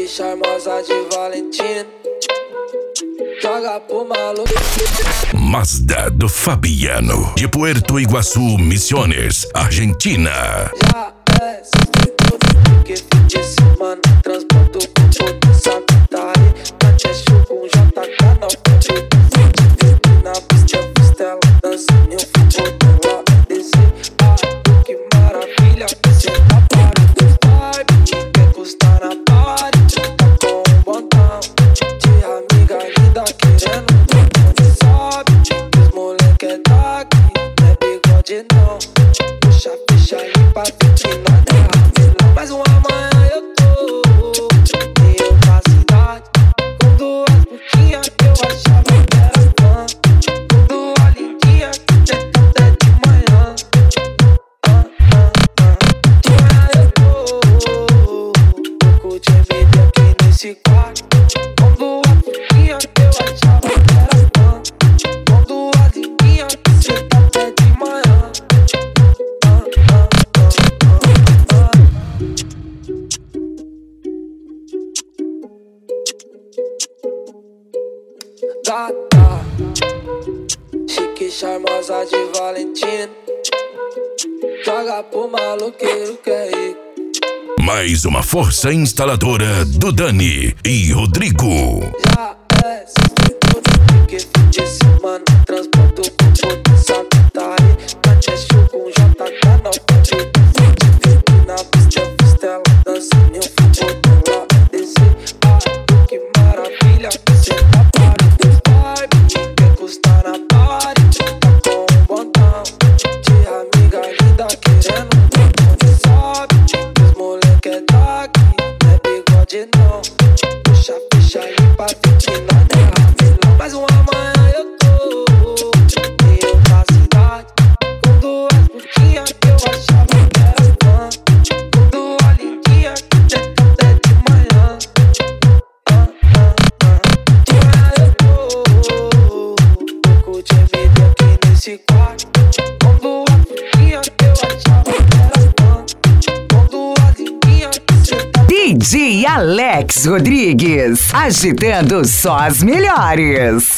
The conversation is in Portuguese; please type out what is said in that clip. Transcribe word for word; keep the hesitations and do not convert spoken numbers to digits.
charmosa de Valentina, joga pro maluco. Mazda do Fabiano, de Puerto Iguaçu, Misiones, Argentina. Já é tudo que fim de semana transporto com todo santário. Manchecho com J K na frente. Na pista, costela, dançando o futebol do lado desse. Ah, que maravilha, você tá parado. Vai, quer custar na party. Tá com um botão de amiga linda querendo um sabe. Os moleque é daqui, não é bigode não. Puxa, fecha aí pra ficar na terra. Mais uma manhã eu tô em outra cidade, com duas putinhas que eu achava que era fã, com duas lindinhas que tenta até de manhã. Ah, ah, ah. De manhã eu tô pouco tímido aqui nesse quarto, com duas putinhas que eu achava que era fã, com duas lindinhas que tenta até de manhã. Ah, ah, ah, ah, ah. Gata, chique, charmosa de Valentina, joga pro maloqueiro que é rico. Mais uma força instaladora do Dani e Rodrigo. Já é tudo que fim de semana transporto com todo santário. Manchecho com J K na frente. Na pista, costela, dançando o futebol do lado desse. Ah, que maravilha, você tá parado. Vai, quer custar na party. Tá com um botão de amiga linda querendo um sabe. Os moleque é daqui, não é bigode não. Puxa, fecha aí pra ficar na terra. Mais uma manhã eu tô em outra cidade, com duas putinhas que eu achava que era fã, com duas lindinhas que tenta até de manhã. Ah, ah, ah. De manhã eu tô pouco tímido aqui nesse quarto, com duas putinhas que eu achava que era fã, com duas lindinhas que tenta. D J Alex Rodrigues, agitando só as melhores.